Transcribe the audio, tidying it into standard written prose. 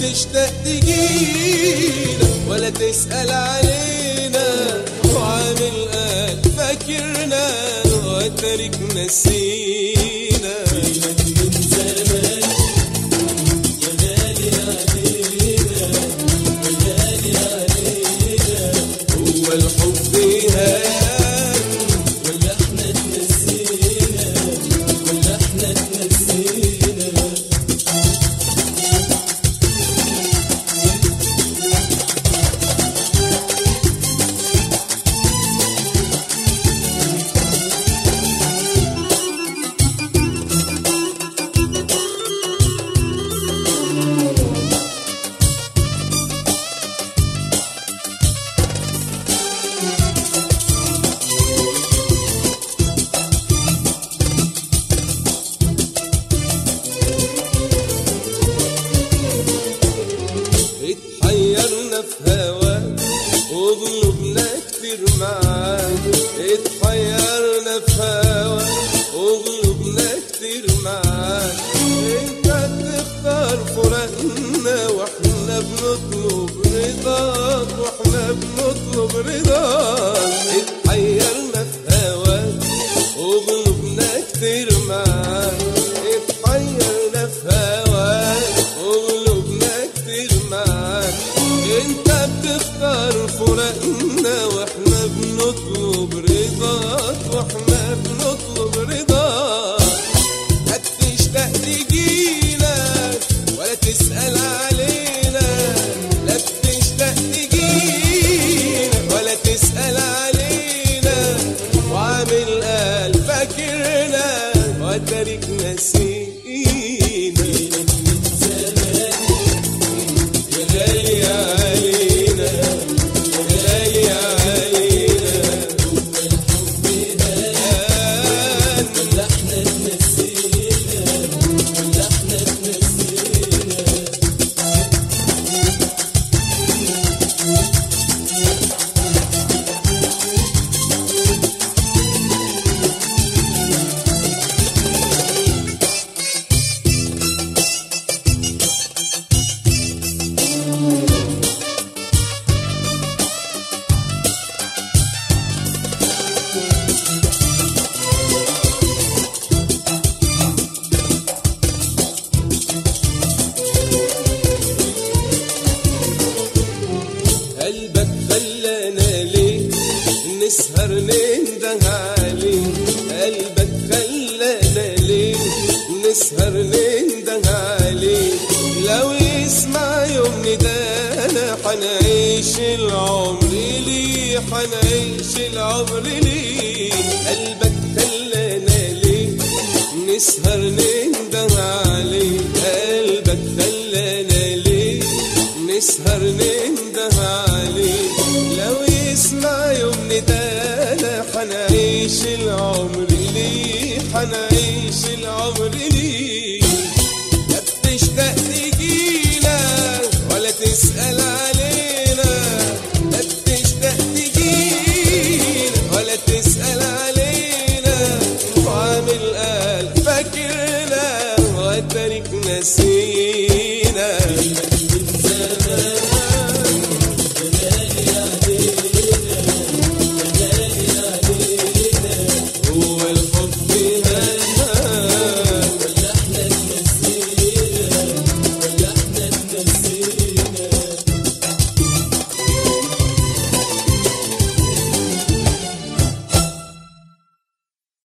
تشتاق تجينا ولا تسأل علينا، وعامل قال فاكرنا وتارك نسينا. من زمان يا غالي علينا يا غالي علينا، هو الحب هان ولا احنا اتنسينا ولا احنا اتنسينا. اتحيرنا في هواك وقلوبنا كتير معاك، اتحيرنا في هواك وقلوبنا كتير معاك. انت بتختار فراقنا واحنا بنطلب رضاك واحنا بنطلب رضاك. اتحيرنا في هواك وقلوبنا كتير معاك، اتحيرنا في هواك وقلوبنا كتير معاك. انت بتختار فراقنا واحنا بنطلب رضاك واحنا بنطلب رضاك. هتشتاق تجينا ولا تسأل علينا، لا بتشتاق تجينا ولا تسأل علينا، وعامل قال فاكرنا وتارك نسينا. غالي علينا غالي علينا، الحب هان ولا احنا اتنسينا ولا احنا اتنسينا. قلبك خلانا ليه نسهر ننده عليه، قلبك خلانا ليه نسهر ننده عليه. لو يسمع يوم ندانا حنعيش العمر ليه حنعيش العمر ليه. قلبك خلانا ليه نسهر ننده عليه، قلبك خلانا ليه نسهر